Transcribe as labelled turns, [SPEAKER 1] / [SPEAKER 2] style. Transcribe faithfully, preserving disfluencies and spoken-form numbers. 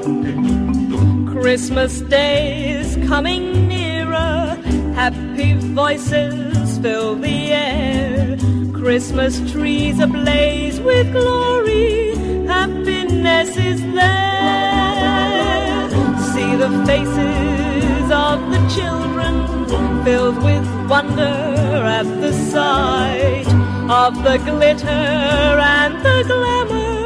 [SPEAKER 1] Christmas Day is coming nearer, happy voices fill the air. Christmas trees ablaze with glory, happiness is there. See the faces of the children filled with wonder at the sight of the glitter and the glamour